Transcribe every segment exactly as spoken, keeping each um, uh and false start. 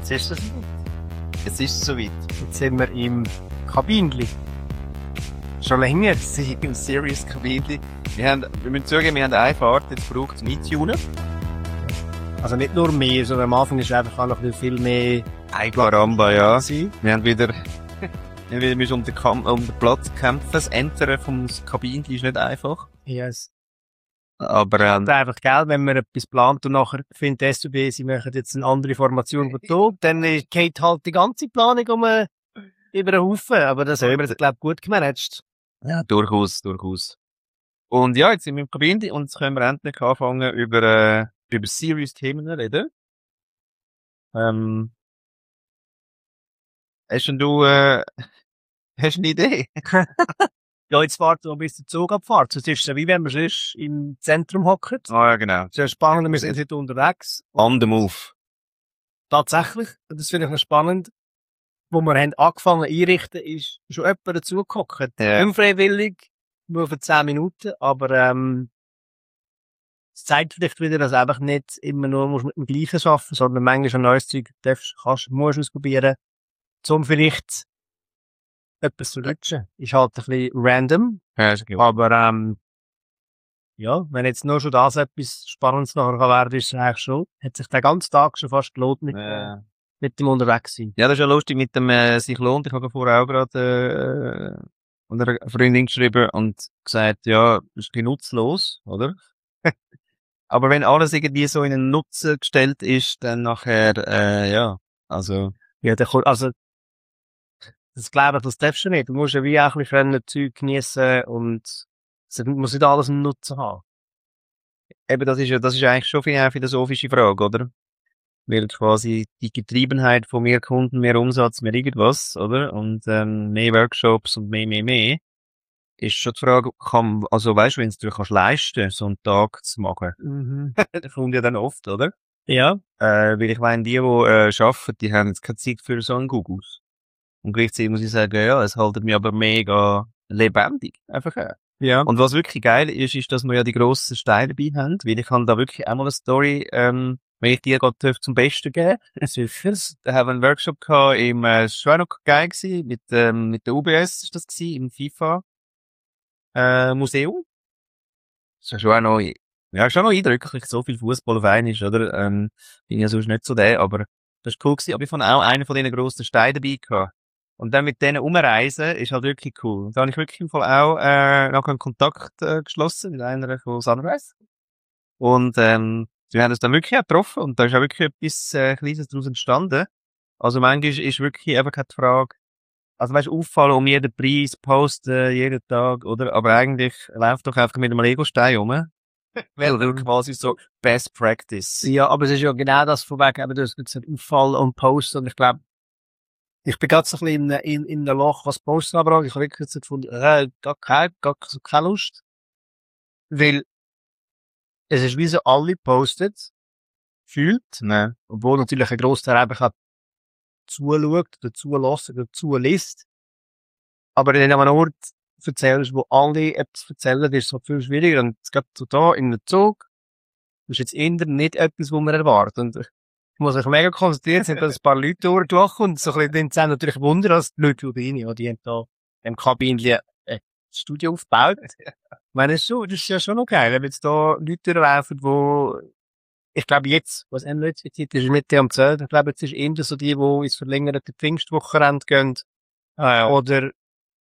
Jetzt ist es soweit. Jetzt ist es soweit. Jetzt sind wir im Kabinli. Schon länger. Im Serious Kabinli. Wir haben, wir müssen zugeben, wir haben eine Fahrt jetzt gebraucht zum Eintunen. Also nicht nur mehr, sondern am Anfang ist einfach auch noch viel mehr Ein Caramba, ja. gewesen. Wir haben wieder, wir müssen um den, Kam um den Platz kämpfen. Das Entern vom Kabinli ist nicht einfach. Yes. Aber, ähm, Und einfach, gell, wenn man etwas plant und nachher findet die S U B, sie machen jetzt eine andere Formation von hier, dann äh, geht halt die ganze Planung um, äh, über den Haufen. Aber das haben wir, glaube ich, gut gemanagt. ja, durchaus, durchaus. Und ja, jetzt sind wir im Kabinli und jetzt können wir endlich anfangen, über, äh, über Serious-Themen zu reden. Ähm, hast denn du, äh, hast du eine Idee? Ja, jetzt warten wir, bis der Zug abfährt. Es ist so, wie wenn wir sonst im Zentrum hocken. Ah, ja, genau. Sehr spannend, wir sind heute unterwegs. On the move. Tatsächlich, und das finde ich noch spannend, wo wir haben angefangen einrichten, ist schon jemand dazugehockt. Ja. Unfreiwillig, nur für zehn Minuten, aber ähm, es zeigt vielleicht wieder, dass du einfach nicht immer nur musst mit dem Gleichen arbeiten, sondern manchmal ein neues Zeug darfst, kannst, musst ausprobieren, um vielleicht etwas zu lutschen. Ist halt ein bisschen random, Ja, ist okay. aber ähm, ja, wenn jetzt nur schon das etwas Spannendes nachher kann werden, ist es eigentlich schon, hat sich den ganzen Tag schon fast gelohnt mit, Äh, äh, mit dem Unterwegssein. Ja, das ist ja lustig mit dem äh, sich lohnt. Ich habe vorher auch gerade äh, einer Freundin geschrieben und gesagt, ja, das ist ein bisschen nutzlos, oder? Aber wenn alles irgendwie so in einen Nutzen gestellt ist, dann nachher, äh, ja, also, Ja, der, kommt- also, das glaube ich, das darfst du nicht. Du musst ja wie auch ein bisschen Zeug geniessen und es muss nicht alles einen Nutzen haben. eben, das ist ja, das ist eigentlich schon eine philosophische Frage, oder? Weil quasi die Getriebenheit von mehr Kunden, mehr Umsatz, mehr irgendwas, oder? Und, ähm, mehr Workshops und mehr, mehr, mehr. Ist schon die Frage, kann, also weißt du, wenn du dir kannst leisten, so einen Tag zu machen. Mhm. Das kommt ja dann oft, oder? Ja. Äh, weil ich meine, die, die, äh, arbeiten, die haben jetzt keine Zeit für so einen Googles. Und gleichzeitig muss ich sagen, ja, es haltet mich aber mega lebendig. Einfach, äh. Ja. Und was wirklich geil ist, ist, dass wir ja die grossen Steine dabei haben, weil ich kann da wirklich auch mal eine Story, ähm, wenn ich dir gerade zum Besten geben Sicher. da haben wir einen Workshop gehabt im, äh, es war auch noch geil gewesen, mit, ähm, mit der U B S ist das gewesen, im FIFA, äh, Museum. Das ist schon auch noch, ja, schon noch eindrücklich, so viel Fußball auf einmal ist, oder? Ähm, bin ja sonst nicht so der, aber das ist cool gewesen, aber ich fand auch einen von diesen grossen Steinen dabei gehabt. Und dann mit denen umreisen, ist halt wirklich cool. Und da habe ich wirklich im Fall auch, äh, noch einen Kontakt, äh, geschlossen mit einer von Sunrise. Und, ähm, wir haben uns dann wirklich auch getroffen und da ist auch wirklich etwas, äh, Kleines daraus entstanden. Also manchmal ist wirklich einfach keine Frage, also weißt du, auffallen um jeden Preis, posten, jeden Tag, oder? Aber eigentlich läuft doch einfach mit einem Lego-Stein rum. Wäre dann quasi so Best Practice. Ja, aber es ist ja genau das von wegen, eben, du hast jetzt einen Auffall und Post und ich glaube, ich bin gerade so ein bisschen in, in, in der Loch, was Posten anbelangt. Ich habe wirklich jetzt gefunden, äh, gar keine, gar so keine Lust. Weil, es ist wie so alle postet, fühlt, Nein. obwohl natürlich ein Grossteil einfach auch zuschaut, oder zulässt, oder zuliest. Aber in einem Ort erzählst, wo alle etwas erzählen, ist es halt viel schwieriger. Und es geht so da in den Zug, das ist jetzt eher nicht etwas, was man erwartet. Und ich muss mich mega konzentrieren, sind da ein paar Leute durch, durch und so ein bisschen, dann sind natürlich Wunder, dass die Leute, die rein, ja, die haben da im Kabinchen ein Studio aufgebaut. Ich meine, das ist, schon, das ist ja schon noch geil, wenn jetzt da Leute laufen, wo, ich glaube jetzt, was ändert jetzt die Zeit, ist Mitte am zehn. Ich glaube, jetzt ist eher so die, die ins verlängerte Pfingstwochenende gehen, Ah, ja. oder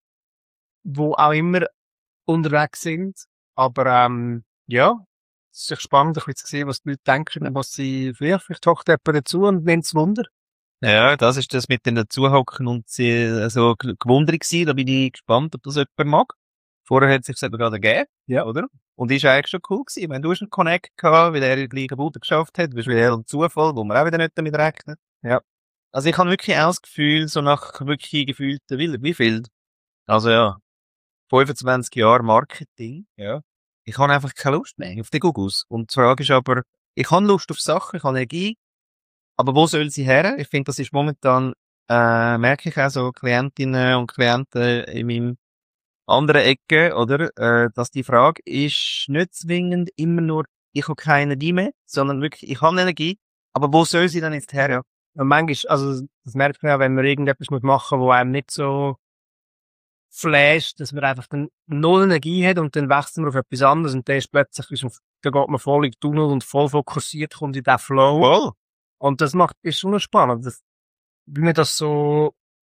wo auch immer unterwegs sind. Aber ähm, ja, es ist spannend, ein bisschen zu sehen, was die Leute denken und was sie vielleicht, vielleicht hockt jemand dazu und nimmt es Wunder. Ja, das ist das mit den Dazuhocken und sie, äh, so g- gewundert gewesen. Da bin ich gespannt, ob das jemand mag. Vorher hat es sich eben gerade gegeben. Ja. Oder? Und ist eigentlich schon cool gewesen. Wenn du hast einen Connect gehabt, weil er in der gleichen Bude geschafft hat, bist du wieder ein Zufall, wo man auch wieder nicht damit rechnet. Ja. Also ich habe wirklich auch das Gefühl, so nach wirklich gefühlten Willen, wie viel? Also ja, fünfundzwanzig Jahre Marketing, ja. Ich habe einfach keine Lust mehr auf die Googles. Und die Frage ist aber, ich habe Lust auf Sachen, ich habe Energie, aber wo soll sie her? Ich finde, das ist momentan, äh, merke ich auch so Klientinnen und Klienten in meinem anderen Ecke, oder, äh, dass die Frage ist nicht zwingend immer nur, ich habe keine Energie mehr, sondern wirklich, ich habe Energie, aber wo soll sie dann jetzt her? Ja. Und manchmal, also, das merkt man ja, wenn man irgendetwas machen muss, wo einem nicht so flasht, dass man einfach dann null Energie hat und dann wechselt man auf etwas anderes und dann ist plötzlich, ist man, dann geht man voll in den Tunnel und voll fokussiert, kommt in den Flow. Voll. Und das macht, ist schon noch spannend, dass, wie man das so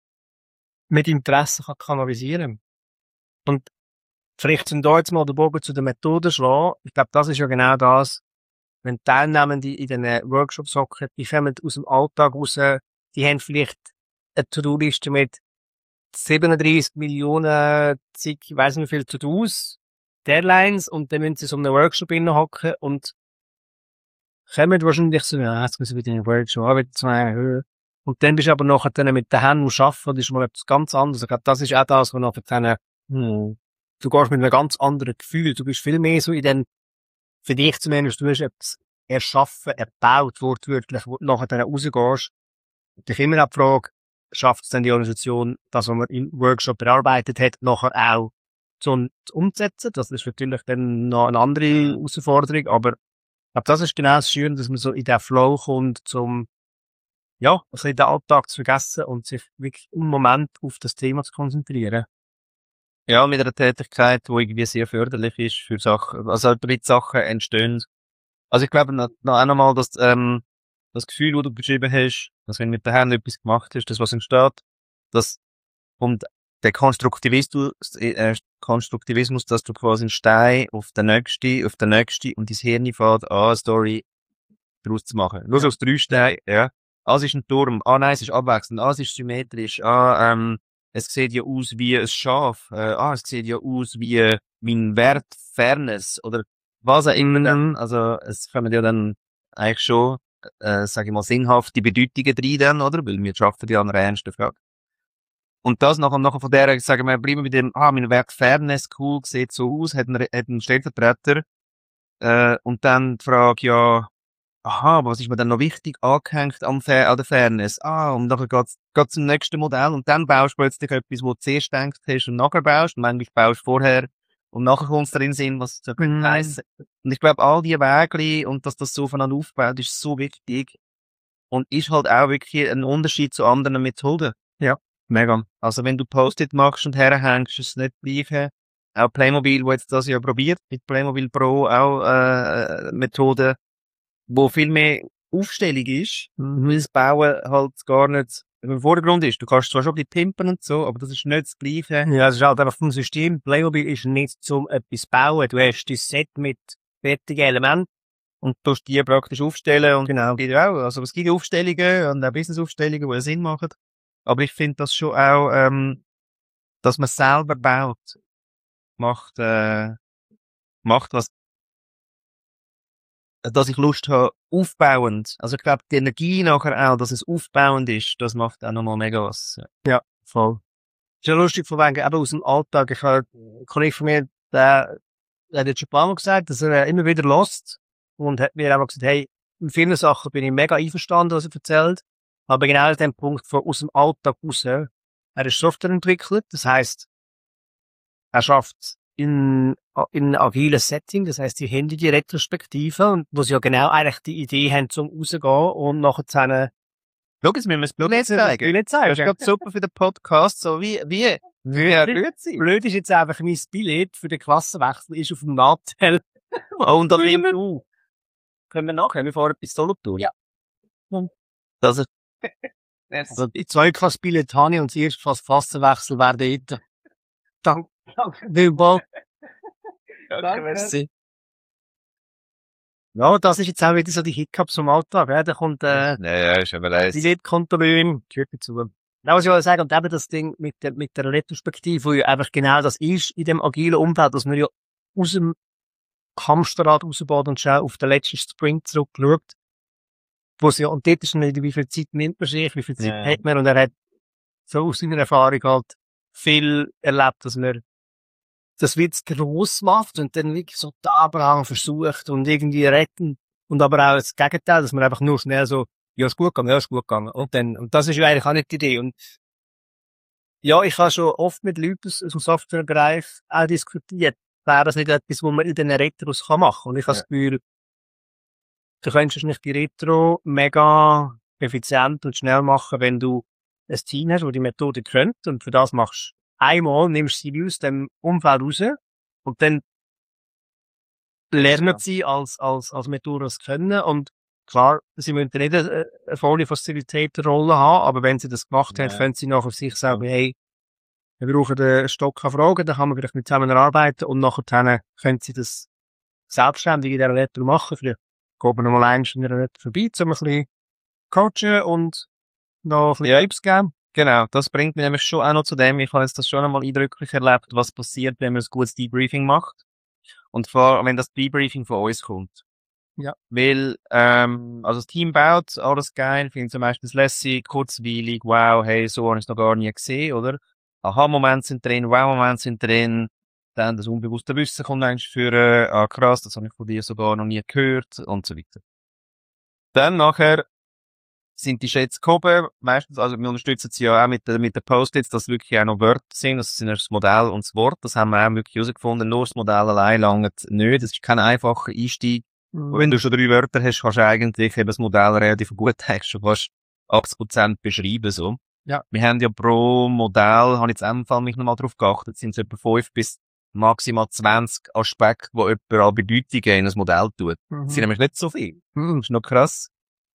mit Interesse kann kanalisieren. Und vielleicht sind da jetzt mal den Bogen zu der Methode schlagen. Ich glaube, das ist ja genau das, wenn Teilnehmende in den Workshops hocken, die kommen aus dem Alltag raus, die haben vielleicht eine To-Do-Liste mit siebenunddreißig Millionen, zig, ich weiss nicht wie viel To-Dos, Deadlines, und dann müssen sie so in einem Workshop hocken und kommen wahrscheinlich so, ja, jetzt müssen wir wieder in den Workshop, ah, wieder zwei Höhe. Und dann bist du aber nachher dann mit den Händen am Arbeiten, das ist mal etwas ganz anderes. Ich glaube, das ist auch das, was nachher dann, hm, du gehst mit einem ganz anderen Gefühl, du bist viel mehr so in den, für dich zumindest, du hast etwas erschaffen, erbaut, wortwörtlich, wo du nachher dann rausgehst. Und ich immer auch die Frage, schafft es denn die Organisation, das, was man im Workshop bearbeitet hat, nachher auch zu, zu umzusetzen? Das ist natürlich dann noch eine andere Herausforderung, aber ich glaube, das ist genau das Schöne, dass man so in den Flow kommt, zum, ja, ein bisschen den Alltag zu vergessen und sich wirklich im Moment auf das Thema zu konzentrieren. Ja, mit einer Tätigkeit, die irgendwie sehr förderlich ist für Sachen, also damit Sachen entstehen. Also ich glaube noch, noch einmal, dass ähm, das Gefühl, das du beschrieben hast, dass wenn du mit den Händen etwas gemacht hast, das was entsteht, das und der Konstruktivismus, äh, Konstruktivismus, dass du quasi einen Stein auf den nächsten, auf den nächsten und dein Hirn fährt an, eine Story daraus zu machen. Nur so aus drei Steinen, ja. Ah, es ist ein Turm. Ah, nein, es ist abwechselnd. Ah, es ist symmetrisch. Ah, ähm, es sieht ja aus wie ein Schaf. Äh, ah, es sieht ja aus wie mein Wert Fairness oder was auch immer. Also, es kommen ja dann eigentlich schon, äh, sage ich mal, sinnhafte Bedeutungen drin dann, oder? Weil wir schaffen ja an einer ernsten Frage. Und das nachher, nachher von der, sagen wir, bleiben wir mit dem, ah, mein Wert Fairness, cool, sieht so aus, hat einen, hat einen Stellvertreter, äh, und dann die Frage, ja, aha, aber was ist mir dann noch wichtig angehängt am Fair, an der Fairness? Ah, und nachher geht's, geht's zum nächsten Modell und dann baust du plötzlich etwas, wo du zuerst gedacht hast und nachher baust und manchmal baust du vorher und nachher kommt's drin Sinn, was es Mhm. heissen. Und ich glaube, all die Wege und dass das so voneinander aufbaut, ist so wichtig und ist halt auch wirklich ein Unterschied zu anderen Methoden. Ja. Mega. Also wenn du Post-it machst und herhängst, ist es nicht das Gleiche. Auch Playmobil, wo jetzt das ja probiert, mit Playmobil Pro auch äh, Methoden, wo viel mehr Aufstellung ist, Mhm. weil das Bauen halt gar nicht im Vordergrund ist. Du kannst zwar schon ein bisschen pimpen und so, aber das ist nicht das Gleiche. Ja, es ist halt einfach vom System. Playmobil ist nicht zum etwas zu bauen. Du hast dein Set mit fertigen Elementen. Und du musst die praktisch aufstellen und Genau. die auch. Also es gibt Aufstellungen und auch Business-Aufstellungen, die Sinn machen. Aber ich finde das schon auch, ähm, dass man selber baut, macht, äh, macht was, dass ich Lust habe, aufbauend. Also ich glaube, die Energie nachher auch, dass es aufbauend ist, das macht auch nochmal mega was. Ja, voll. Ist ja lustig von wegen, eben aus dem Alltag. Ich habe einen Kollegen von mir, der, der hat jetzt schon ein paar Mal gesagt, dass er immer wieder lost und hat mir einfach gesagt, hey, in vielen Sachen bin ich mega einverstanden, was er erzählt. Aber genau an dem Punkt von aus dem Alltag raus, er ist Software entwickelt, das heisst, er schafft in, in agilen Setting, das heisst, die haben die Retrospektive und wo sie ja genau eigentlich die Idee haben zum rausgehen und nachher zu einem, Schau, jetzt müssen wir das Billett zeigen. Billett Das ist zeigen. gerade super für den Podcast, so wie, wie, wie er rührt sich. Blöd ist jetzt einfach, mein Billett für den Klassenwechsel ist auf dem Nachteil. Und dann nehmen wir, du. Können wir nachher, wir fahren bis Solothurn. Ja. dass er, Also, die Zweitklasse-Billett habe ich und das erste Klassenwechsel wäre dort. Danke. Danke vielmals. Danke, merci. Ja, das ist jetzt auch wieder so die Hiccups vom Alltag. Ja. Da kommt, äh, Ja, ja, ist aber leid. Billettkontrolleur, gehört dazu. Ja, was ich wollte sagen, und eben das Ding mit der, mit der Retrospektive, wo ja einfach genau das ist in dem agilen Umfeld, dass man ja aus dem Hamsterrad rausbaut und schon auf den letzten Sprint zurückschaut. Wo es ja, und dort ist nicht, wie viel Zeit nimmt man sich, wie viel Zeit Ja. hat man, und er hat so aus seiner Erfahrung halt viel erlebt, dass man das wird gross macht und dann wirklich so den Abraham versucht und irgendwie retten. Und aber auch das Gegenteil, dass man einfach nur schnell so, ja, ist gut gegangen, ja, ist gut gegangen. Und dann, und das ist ja eigentlich auch nicht die Idee. Und ja, ich habe schon oft mit Leuten aus dem Softwarebereich auch diskutiert. Wäre das nicht etwas, wo man in den Retros kann machen? Und ich habe Ja. das Gefühl, du könntest nicht die Retro mega effizient und schnell machen, wenn du ein Team hast, das die Methode kennt und für das machst du einmal, nimmst sie aus dem Umfeld raus und dann lernen sie als, als, als Methode das können und klar, sie müssen nicht eine, eine volle Facilitator-Rolle haben, aber wenn sie das gemacht Ja. haben, können sie nachher sich sagen, hey, wir brauchen einen Stock an Fragen, dann kann man vielleicht mit zusammen arbeiten und nachher können sie das selbstständig in dieser Letter machen. Vielleicht gehen wir noch mal eins in der Letter vorbei, um ein bisschen coachen und noch ein bisschen Ja. Tipps geben. Genau, das bringt mich nämlich schon auch noch zu dem, ich habe jetzt das schon einmal eindrücklich erlebt, was passiert, wenn man ein gutes Debriefing macht. Und zwar, wenn das Debriefing von uns kommt. Ja. Weil, ähm, also das Team baut, alles geil, finde zum Beispiel das lässig, kurzweilig, wow, hey, so habe ich es noch gar nie gesehen, oder? Aha-Momente sind drin, Wow-Momente sind drin, dann das unbewusste Wissen kommt eigentlich für, äh, ah krass, das habe ich von dir sogar noch nie gehört, und so weiter. Dann nachher sind die Schätze gehoben, meistens, also wir unterstützen sie ja auch mit, den- mit den Post-its, dass wirklich auch noch Wörter sind, das sind das Modell und das Wort, das haben wir auch wirklich herausgefunden, nur das Modell allein langt nicht, das ist kein einfacher Einstieg. Und wenn du schon drei Wörter hast, kannst du eigentlich eben das Modell relativ gut eigentlich schon fast achtzig Prozent beschreiben, so. Ja. Wir haben ja pro Modell, habe ich jetzt in dem Fall mich nochmal drauf geachtet, sind es etwa fünf bis maximal zwanzig Aspekte, die jemand an Bedeutungen in ein Modell tut. Mhm. Das sind nämlich nicht so viel. Hm, das ist noch krass.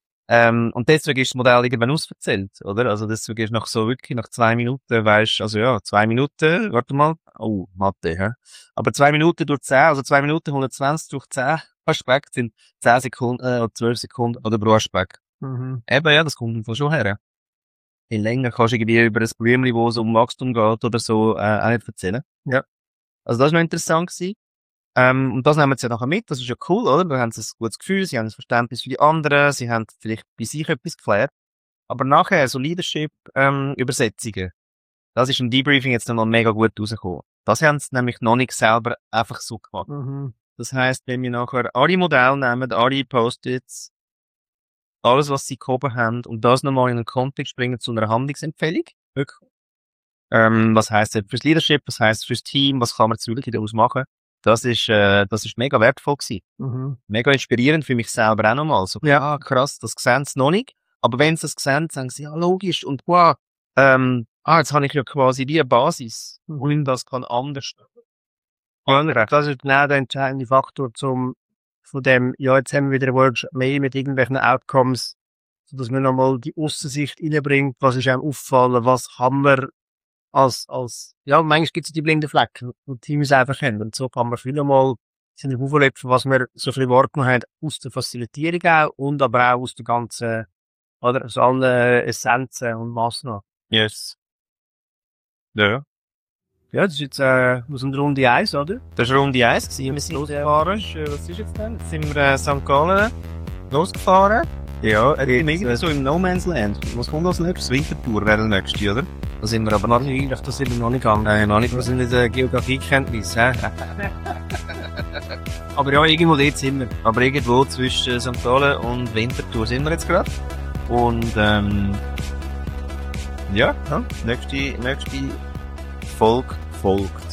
Ähm, und deswegen ist das Modell irgendwann ausverzählt, oder? Also deswegen ist nach so wirklich, nach zwei Minuten, weisst, also ja, zwei Minuten, warte mal, oh, Mathe, hä? Aber zwei Minuten durch zehn, also zwei Minuten hundertzwanzig durch zehn Aspekte sind zehn Sekunden, äh, oder zwölf Sekunden, oder pro Aspekt. Mhm. Eben, ja, das kommt von schon her. In länger kannst du irgendwie über ein Blümchen, wo es um Wachstum geht oder so, äh, auch nicht erzählen. Ja. Also das war noch interessant gewesen. Ähm, und das nehmen sie ja nachher mit, das ist ja cool, oder? Da haben sie ein gutes Gefühl, sie haben ein Verständnis für die anderen, sie haben vielleicht bei sich etwas geklärt. Aber nachher, so Leadership, ähm, Übersetzungen, das ist im Debriefing jetzt noch mega gut rausgekommen. Das haben sie nämlich noch nicht selber einfach so gemacht. Mhm. Das heisst, wenn wir nachher alle Modelle nehmen, alle Post-its, alles, was sie gehoben haben, und das nochmal in einen Kontext bringen zu einer Handlungsempfehlung, wirklich. Ähm, was heisst das fürs Leadership, was heisst fürs Team, was kann man jetzt wirklich daraus machen? Das ist, äh, das ist mega wertvoll gewesen. Mhm. Mega inspirierend für mich selber auch nochmal. So, Ja. ah, krass, das sehen sie noch nicht. Aber wenn sie das sehen, sagen sie, ja, logisch, und wow, ähm, ah, jetzt habe ich ja quasi wie eine Basis, wo ich das kann anders. Das ist genau der entscheidende Faktor zum, von dem, ja, jetzt haben wir wieder einen Workshop mehr mit irgendwelchen Outcomes, sodass man nochmal die Aussensicht reinbringt, was ist einem auffallen, was haben wir als, als, ja, manchmal gibt es die blinden Flecken, die Teams einfach haben. Und so kann man viel mal, sind auflöpfen, was wir so viel wahrgenommen haben, aus der Facilitierung auch, und aber auch aus der ganzen, oder, aus allen Essenzen und Massnahmen. Yes. Ja. Ja, das ist jetzt, äh, aus der Runde eins, oder? Das war Runde eins gewesen. Wir sind losgefahren. Was ist jetzt denn? Jetzt sind wir äh, Sankt Gallen losgefahren. Ja, äh, irgendwie so im No Man's Land. Was kommt als nächstes? Winterthur wäre der nächste, oder? Da sind wir aber noch nicht. Eigentlich, das sind wir noch nicht gegangen. Nein, noch nicht. Wir sind in der Geografiekenntnis, hä? Aber ja, irgendwo dort sind wir. Aber irgendwo zwischen Sankt Gallen und Winterthur sind wir jetzt gerade. Und, ähm, ja, ja, nächste, nächste Folge folgt.